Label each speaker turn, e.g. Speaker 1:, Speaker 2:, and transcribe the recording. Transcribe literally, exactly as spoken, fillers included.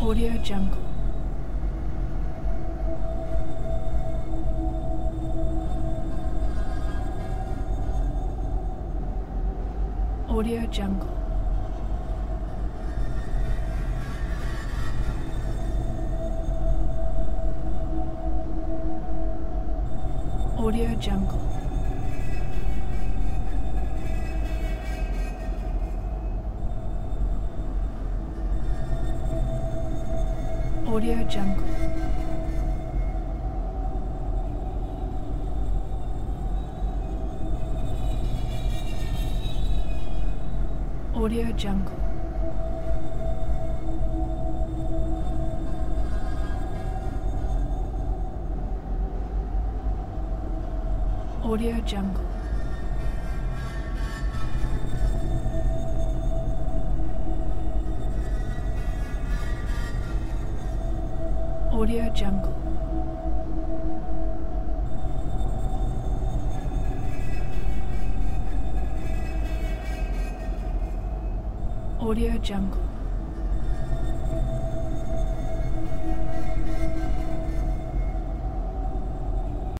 Speaker 1: Audio Jungle. Audio Jungle. Audio Jungle. Audio Jungle. Audio Jungle. Audio Jungle. Audio Jungle. Audio Jungle.